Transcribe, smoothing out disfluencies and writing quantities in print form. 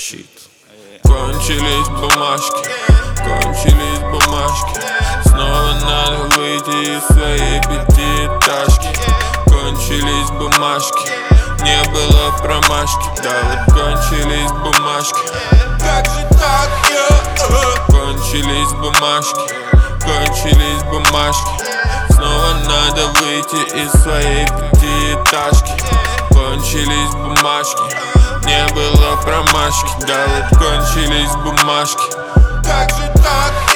щит. Кончились бумажки, кончились бумажки. Снова надо выйти из своей пятиэтажки. Кончились бумажки, не было промашки. Да вот кончились бумажки. Как же так, Кончились бумажки, кончились бумажки. Снова надо выйти из своей пятиэтажки. Кончились бумажки, не было промашки. Да вот кончились бумажки. Как же так?